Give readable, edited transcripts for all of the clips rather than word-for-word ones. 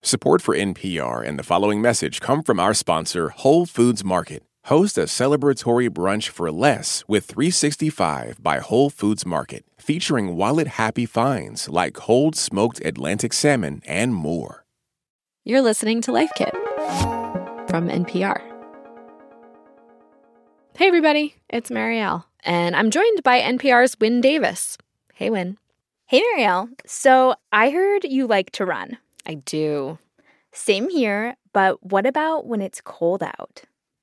Support for NPR and the following message come from our sponsor, Whole Foods Market. Host a celebratory brunch for less with 365 by Whole Foods Market, featuring wallet-happy finds like cold smoked Atlantic salmon and more. You're listening to Life Kit from NPR. Hey everybody, it's Marielle, and I'm joined by NPR's Wynne Davis. Hey Wynne. Hey Marielle. So I heard you like to run. I do. Same here, but what about when it's cold out?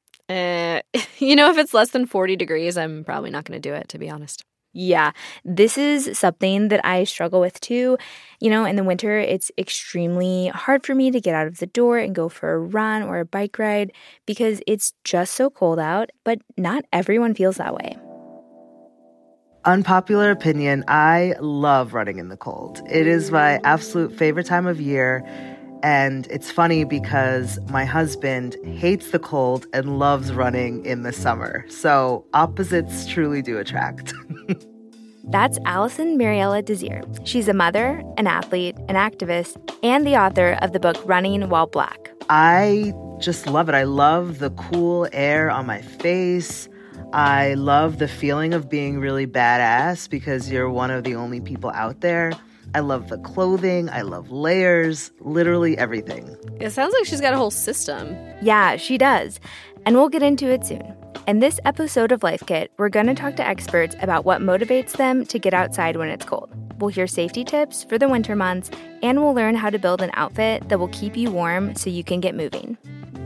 If it's less than 40 degrees, I'm probably not going to do it, to be honest. Yeah, this is something that I struggle with too. In the winter, it's extremely hard for me to get out of the door and go for a run or a bike ride because it's just so cold out, but not everyone feels that way. Unpopular opinion, I love running in the cold. It is my absolute favorite time of year. And it's funny because my husband hates the cold and loves running in the summer. So opposites truly do attract. That's Allison Mariella Desir. She's a mother, an athlete, an activist, and the author of the book Running While Black. I just love it. I love the cool air on my face. I love the feeling of being really badass because you're one of the only people out there. I love the clothing. I love layers, literally everything. It sounds like she's got a whole system. Yeah, she does. And we'll get into it soon. In this episode of Life Kit, we're going to talk to experts about what motivates them to get outside when it's cold. We'll hear safety tips for the winter months, and we'll learn how to build an outfit that will keep you warm so you can get moving.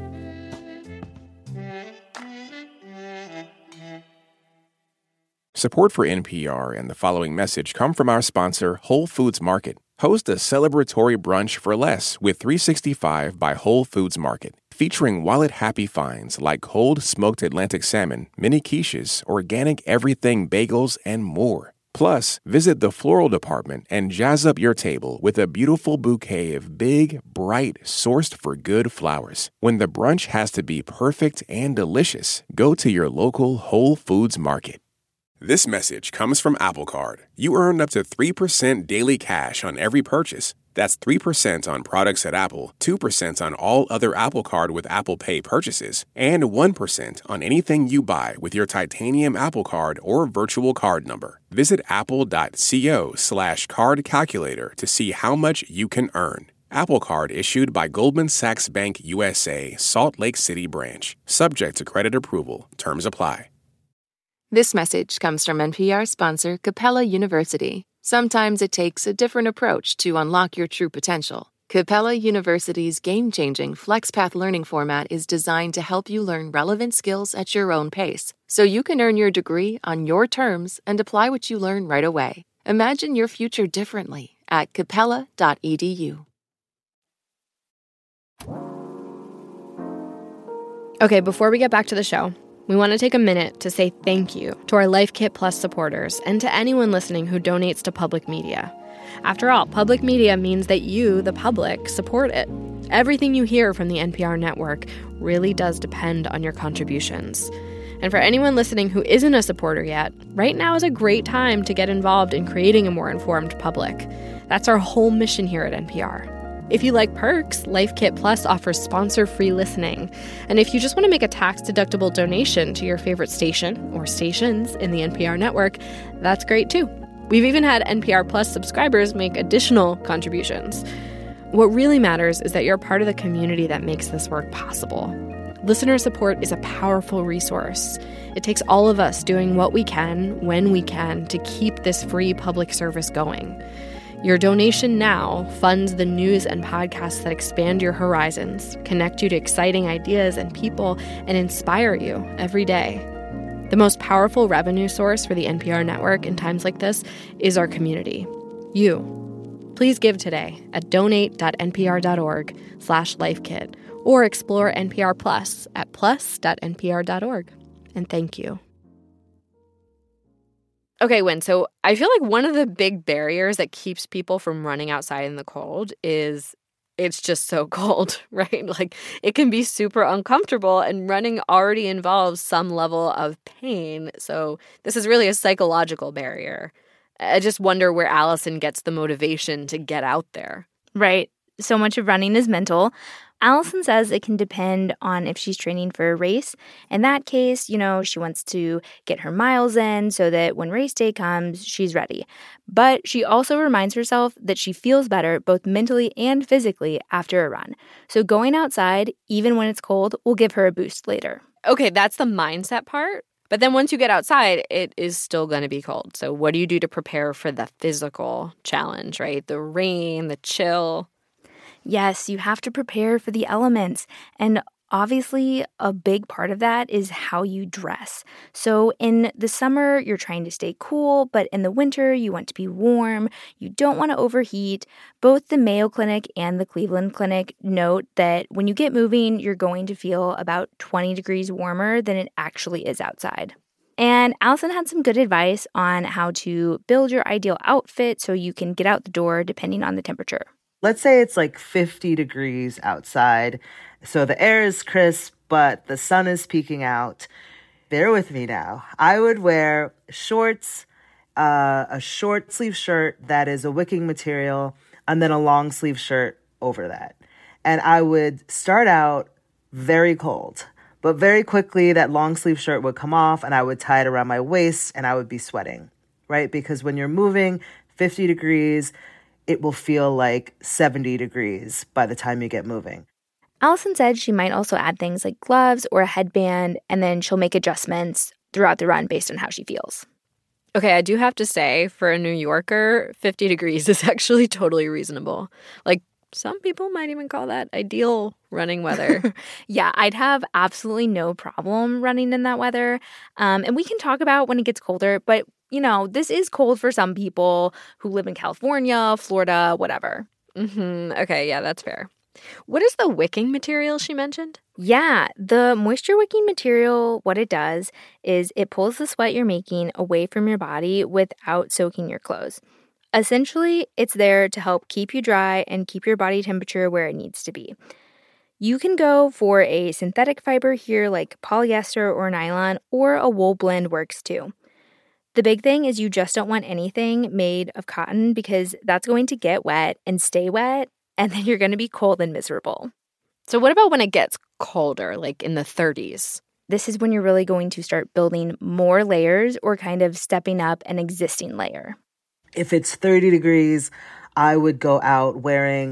Support for NPR and the following message come from our sponsor, Whole Foods Market. Host a celebratory brunch for less with 365 by Whole Foods Market, featuring wallet-happy finds like cold smoked Atlantic salmon, mini quiches, organic everything bagels, and more. Plus, visit the floral department and jazz up your table with a beautiful bouquet of big, bright, sourced-for-good flowers. When the brunch has to be perfect and delicious, go to your local Whole Foods Market. This message comes from Apple Card. You earn up to 3% daily cash on every purchase. That's 3% on products at Apple, 2% on all other Apple Card with Apple Pay purchases, and 1% on anything you buy with your titanium Apple Card or virtual card number. Visit apple.co/card calculator to see how much you can earn. Apple Card issued by Goldman Sachs Bank USA, Salt Lake City branch. Subject to credit approval. Terms apply. This message comes from NPR sponsor Capella University. Sometimes it takes a different approach to unlock your true potential. Capella University's game-changing FlexPath learning format is designed to help you learn relevant skills at your own pace, so you can earn your degree on your terms and apply what you learn right away. Imagine your future differently at capella.edu. Okay, before we get back to the show, we want to take a minute to say thank you to our Life Kit Plus supporters and to anyone listening who donates to public media. After all, public media means that you, the public, support it. Everything you hear from the NPR network really does depend on your contributions. And for anyone listening who isn't a supporter yet, right now is a great time to get involved in creating a more informed public. That's our whole mission here at NPR. If you like perks, Life Kit Plus offers sponsor-free listening. And if you just want to make a tax-deductible donation to your favorite station or stations in the NPR network, that's great too. We've even had NPR Plus subscribers make additional contributions. What really matters is that you're part of the community that makes this work possible. Listener support is a powerful resource. It takes all of us doing what we can, when we can, to keep this free public service going. Your donation now funds the news and podcasts that expand your horizons, connect you to exciting ideas and people, and inspire you every day. The most powerful revenue source for the NPR network in times like this is our community, you. Please give today at donate.npr.org/lifekit or explore NPR Plus at plus.npr.org. And thank you. Okay, Wynne, so I feel like one of the big barriers that keeps people from running outside in the cold is it's just so cold, right? Like, it can be super uncomfortable, and running already involves some level of pain. So this is really a psychological barrier. I just wonder where Allison gets the motivation to get out there. Right. So much of running is mental. Allison says it can depend on if she's training for a race. In that case, she wants to get her miles in so that when race day comes, she's ready. But she also reminds herself that she feels better both mentally and physically after a run. So going outside, even when it's cold, will give her a boost later. Okay, that's the mindset part. But then once you get outside, it is still going to be cold. So what do you do to prepare for the physical challenge, right? The rain, the chill. Yes, you have to prepare for the elements. And obviously, a big part of that is how you dress. So in the summer, you're trying to stay cool, but in the winter, you want to be warm. You don't want to overheat. Both the Mayo Clinic and the Cleveland Clinic note that when you get moving, you're going to feel about 20 degrees warmer than it actually is outside. And Allison had some good advice on how to build your ideal outfit so you can get out the door depending on the temperature. Let's say it's like 50 degrees outside. So the air is crisp, but the sun is peeking out. Bear with me now. I would wear shorts, a short sleeve shirt that is a wicking material, and then a long sleeve shirt over that. And I would start out very cold, but very quickly that long sleeve shirt would come off and I would tie it around my waist and I would be sweating, right? Because when you're moving 50 degrees, it will feel like 70 degrees by the time you get moving. Allison said she might also add things like gloves or a headband, and then she'll make adjustments throughout the run based on how she feels. Okay, I do have to say, for a New Yorker, 50 degrees is actually totally reasonable. Like, some people might even call that ideal running weather. Yeah, I'd have absolutely no problem running in that weather. And we can talk about when it gets colder, but this is cold for some people who live in California, Florida, whatever. Okay, yeah, that's fair. What is the wicking material she mentioned? Yeah, the moisture wicking material, what it does is it pulls the sweat you're making away from your body without soaking your clothes. Essentially, it's there to help keep you dry and keep your body temperature where it needs to be. You can go for a synthetic fiber here like polyester or nylon, or a wool blend works too. The big thing is you just don't want anything made of cotton because that's going to get wet and stay wet, and then you're going to be cold and miserable. So what about when it gets colder, like in the 30s? This is when you're really going to start building more layers or kind of stepping up an existing layer. If it's 30 degrees, I would go out wearing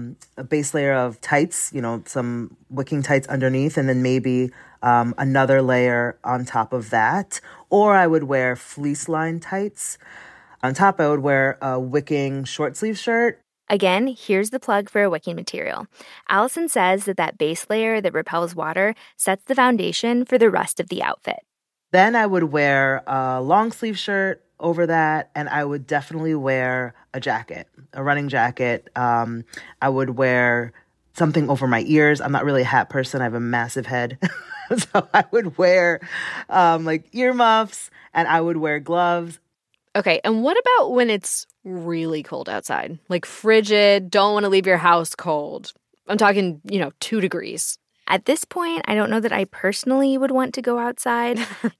a base layer of tights, some wicking tights underneath, and then maybe another layer on top of that. Or I would wear fleece-lined tights. On top, I would wear a wicking short sleeve shirt. Again, here's the plug for a wicking material. Allison says that base layer that repels water sets the foundation for the rest of the outfit. Then I would wear a long sleeve shirt over that, and I would definitely wear a jacket, a running jacket. I would wear something over my ears. I'm not really a hat person. I have a massive head. So I would wear like earmuffs, and I would wear gloves. Okay, and what about when it's really cold outside? Like frigid, don't want to leave your house cold. I'm talking, 2 degrees. At this point, I don't know that I personally would want to go outside.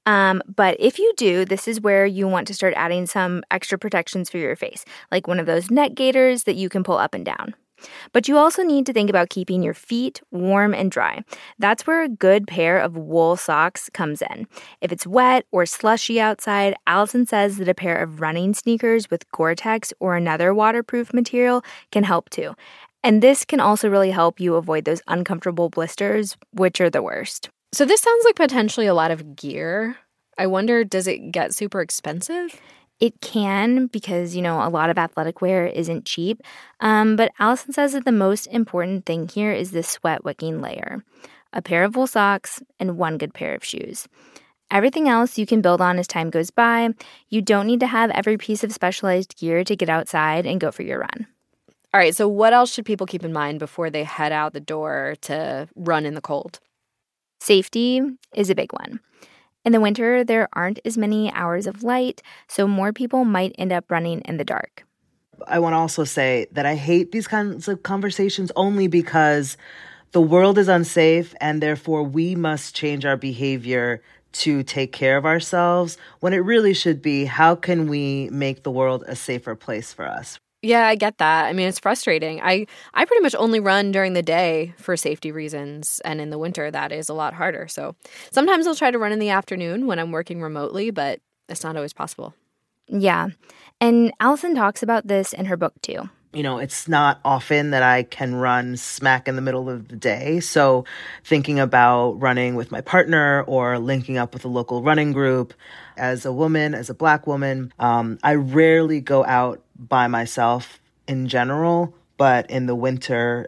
But if you do, this is where you want to start adding some extra protections for your face, like one of those neck gaiters that you can pull up and down. But you also need to think about keeping your feet warm and dry. That's where a good pair of wool socks comes in. If it's wet or slushy outside, Allison says that a pair of running sneakers with Gore-Tex or another waterproof material can help too. And this can also really help you avoid those uncomfortable blisters, which are the worst. So this sounds like potentially a lot of gear. I wonder, does it get super expensive? It can because, a lot of athletic wear isn't cheap. But Allison says that the most important thing here is this sweat wicking layer, a pair of wool socks, and one good pair of shoes. Everything else you can build on as time goes by. You don't need to have every piece of specialized gear to get outside and go for your run. All right, so what else should people keep in mind before they head out the door to run in the cold? Safety is a big one. In the winter, there aren't as many hours of light, so more people might end up running in the dark. I want to also say that I hate these kinds of conversations only because the world is unsafe and therefore we must change our behavior to take care of ourselves when it really should be, how can we make the world a safer place for us? Yeah, I get that. I mean, it's frustrating. I pretty much only run during the day for safety reasons, and in the winter, that is a lot harder. So sometimes I'll try to run in the afternoon when I'm working remotely, but it's not always possible. Yeah. And Allison talks about this in her book, too. It's not often that I can run smack in the middle of the day. So thinking about running with my partner or linking up with a local running group, as a woman, as a Black woman, I rarely go out by myself in general, but in the winter,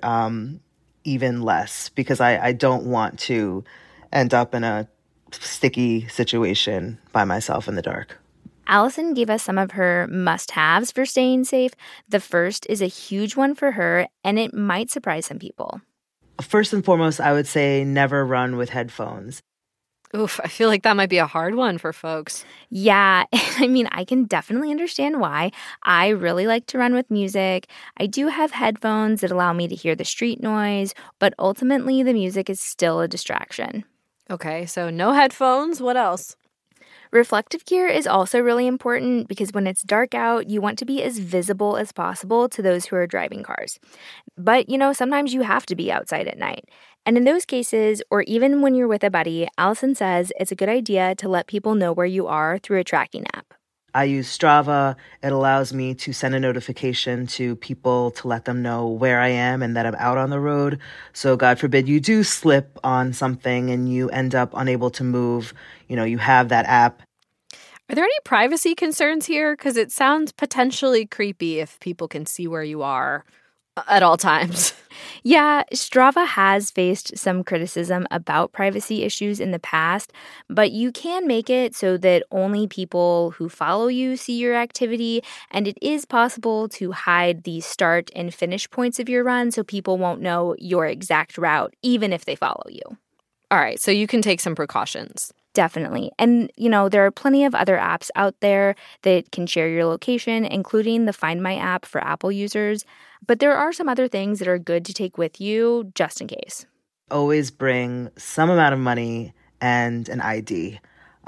even less, because I don't want to end up in a sticky situation by myself in the dark. Allison gave us some of her must-haves for staying safe. The first is a huge one for her, and it might surprise some people. First and foremost, I would say never run with headphones. Oof, I feel like that might be a hard one for folks. Yeah, I mean, I can definitely understand why. I really like to run with music. I do have headphones that allow me to hear the street noise, but ultimately the music is still a distraction. Okay, so no headphones. What else? Reflective gear is also really important because when it's dark out, you want to be as visible as possible to those who are driving cars. But, sometimes you have to be outside at night. And in those cases, or even when you're with a buddy, Allison says it's a good idea to let people know where you are through a tracking app. I use Strava. It allows me to send a notification to people to let them know where I am and that I'm out on the road. So God forbid you do slip on something and you end up unable to move. You have that app. Are there any privacy concerns here? Because it sounds potentially creepy if people can see where you are at all times. Yeah, Strava has faced some criticism about privacy issues in the past, but you can make it so that only people who follow you see your activity, and it is possible to hide the start and finish points of your run so people won't know your exact route, even if they follow you. All right, so you can take some precautions. Definitely. And, there are plenty of other apps out there that can share your location, including the Find My app for Apple users. But there are some other things that are good to take with you just in case. Always bring some amount of money and an ID.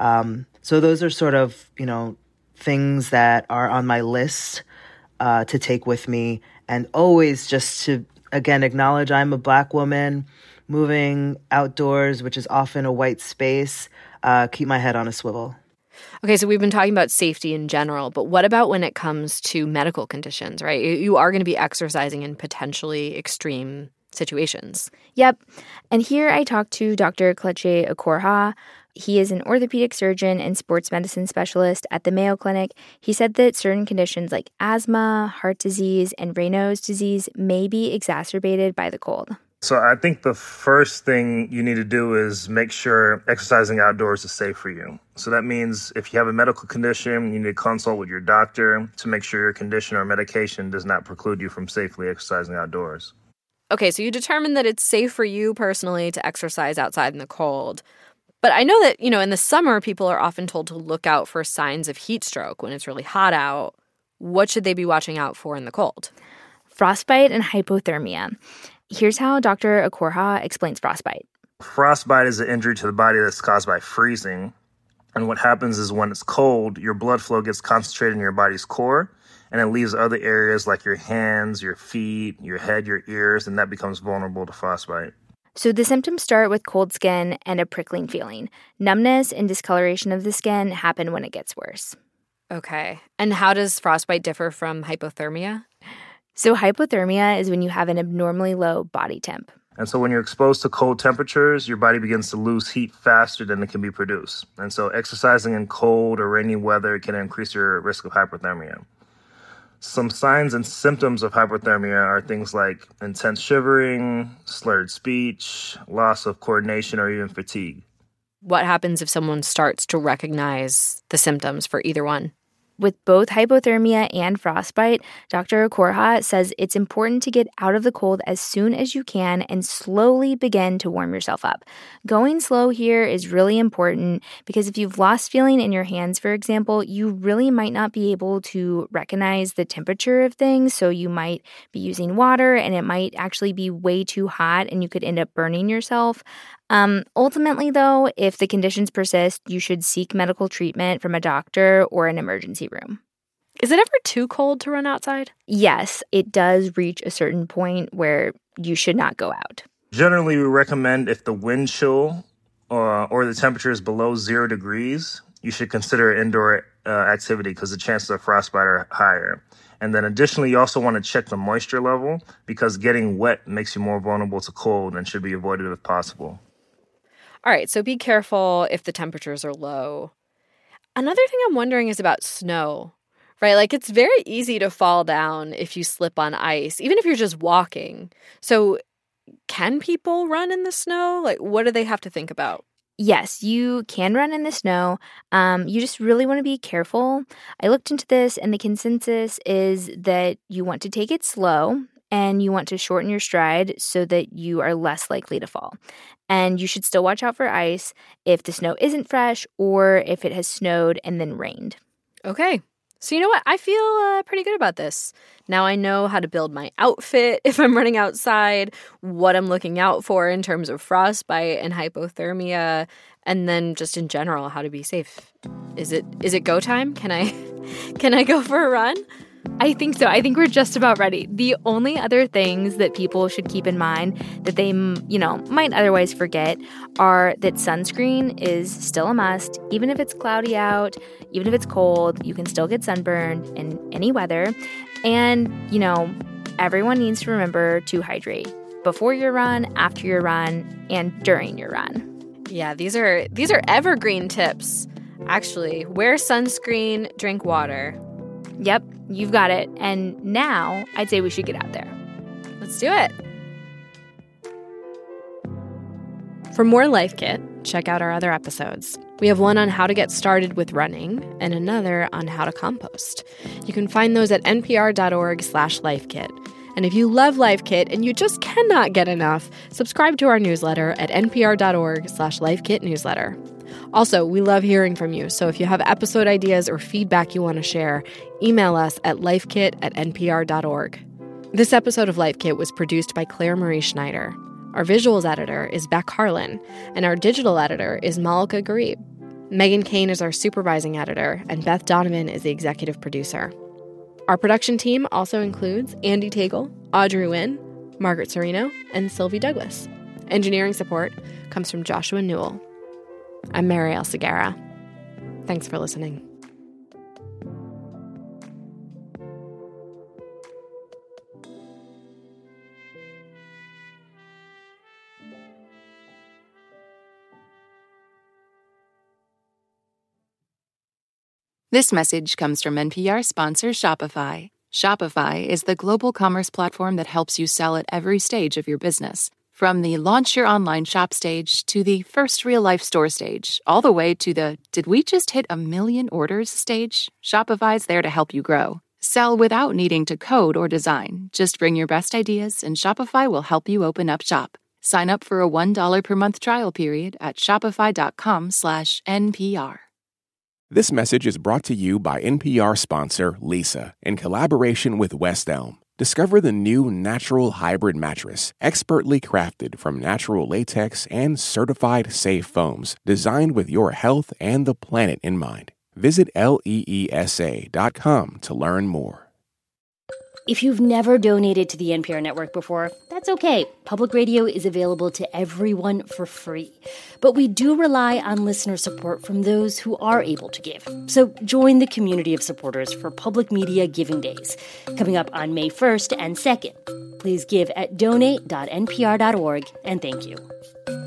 So those are sort of, things that are on my list to take with me. And always just to, again, acknowledge I'm a Black woman moving outdoors, which is often a white space. Keep my head on a swivel. Okay, so we've been talking about safety in general, but what about when it comes to medical conditions, right? You are going to be exercising in potentially extreme situations. Yep. And here I talked to Dr. Kelechi Okorha. He is an orthopedic surgeon and sports medicine specialist at the Mayo Clinic. He said that certain conditions like asthma, heart disease, and Raynaud's disease may be exacerbated by the cold. So I think the first thing you need to do is make sure exercising outdoors is safe for you. So that means if you have a medical condition, you need to consult with your doctor to make sure your condition or medication does not preclude you from safely exercising outdoors. Okay, so you determine that it's safe for you personally to exercise outside in the cold. But I know that, in the summer, people are often told to look out for signs of heat stroke when it's really hot out. What should they be watching out for in the cold? Frostbite and hypothermia. Here's how Dr. Okorha explains frostbite. Frostbite is an injury to the body that's caused by freezing. And what happens is when it's cold, your blood flow gets concentrated in your body's core, and it leaves other areas like your hands, your feet, your head, your ears, and that becomes vulnerable to frostbite. So the symptoms start with cold skin and a prickling feeling. Numbness and discoloration of the skin happen when it gets worse. Okay. And how does frostbite differ from hypothermia? So hypothermia is when you have an abnormally low body temp. And so when you're exposed to cold temperatures, your body begins to lose heat faster than it can be produced. And so exercising in cold or rainy weather can increase your risk of hypothermia. Some signs and symptoms of hypothermia are things like intense shivering, slurred speech, loss of coordination, or even fatigue. What happens if someone starts to recognize the symptoms for either one? With both hypothermia and frostbite, Dr. Okorha says it's important to get out of the cold as soon as you can and slowly begin to warm yourself up. Going slow here is really important because if you've lost feeling in your hands, for example, you really might not be able to recognize the temperature of things. So you might be using water and it might actually be way too hot and you could end up burning yourself. Ultimately, though, if the conditions persist, you should seek medical treatment from a doctor or an emergency room. Is it ever too cold to run outside? Yes, it does reach a certain point where you should not go out. Generally, we recommend if the wind chill or the temperature is below 0 degrees, you should consider indoor activity because the chances of frostbite are higher. And then additionally, you also want to check the moisture level because getting wet makes you more vulnerable to cold and should be avoided if possible. All right, so be careful if the temperatures are low. Another thing I'm wondering is about snow, right? Like, it's very easy to fall down if you slip on ice, even if you're just walking. So can people run in the snow? Like, what do they have to think about? Yes, you can run in the snow. You just really want to be careful. I looked into this, and the consensus is that you want to take it slow and you want to shorten your stride so that you are less likely to fall. And you should still watch out for ice if the snow isn't fresh or if it has snowed and then rained. Okay. So you know what? I feel pretty good about this. Now I know how to build my outfit if I'm running outside, what I'm looking out for in terms of frostbite and hypothermia, and then just in general how to be safe. Is it go time? Can I go for a run? I think so. I think we're just about ready. The only other things that people should keep in mind that they, might otherwise forget are that sunscreen is still a must. Even if it's cloudy out, even if it's cold, you can still get sunburned in any weather. And, everyone needs to remember to hydrate before your run, after your run, and during your run. Yeah, these are evergreen tips. Actually, wear sunscreen, drink water. Yep, you've got it. And now I'd say we should get out there. Let's do it. For more Life Kit, check out our other episodes. We have one on how to get started with running and another on how to compost. You can find those at npr.org/lifekit. And if you love Life Kit and you just cannot get enough, subscribe to our newsletter at npr.org/lifekitnewsletter. Also, we love hearing from you, so if you have episode ideas or feedback you want to share, email us at lifekit@npr.org. This episode of Life Kit was produced by Claire Marie Schneider. Our visuals editor is Beck Harlan, and our digital editor is Malika Garib. Megan Kane is our supervising editor, and Beth Donovan is the executive producer. Our production team also includes Andy Tagle, Audrey Nguyen, Margaret Serino, and Sylvie Douglas. Engineering support comes from Joshua Newell. I'm Marielle Segarra. Thanks for listening. This message comes from NPR sponsor Shopify. Shopify is the global commerce platform that helps you sell at every stage of your business. From the launch your online shop stage to the first real-life store stage, all the way to the did we just hit 1 million orders stage, Shopify's there to help you grow. Sell without needing to code or design. Just bring your best ideas and Shopify will help you open up shop. Sign up for a $1 per month trial period at shopify.com/NPR. This message is brought to you by NPR sponsor Leesa in collaboration with West Elm. Discover the new natural hybrid mattress, expertly crafted from natural latex and certified safe foams, designed with your health and the planet in mind. Visit leesa.com to learn more. If you've never donated to the NPR network before, that's okay. Public radio is available to everyone for free. But we do rely on listener support from those who are able to give. So join the community of supporters for Public Media Giving Days, coming up on May 1st and 2nd. Please give at donate.npr.org, and thank you.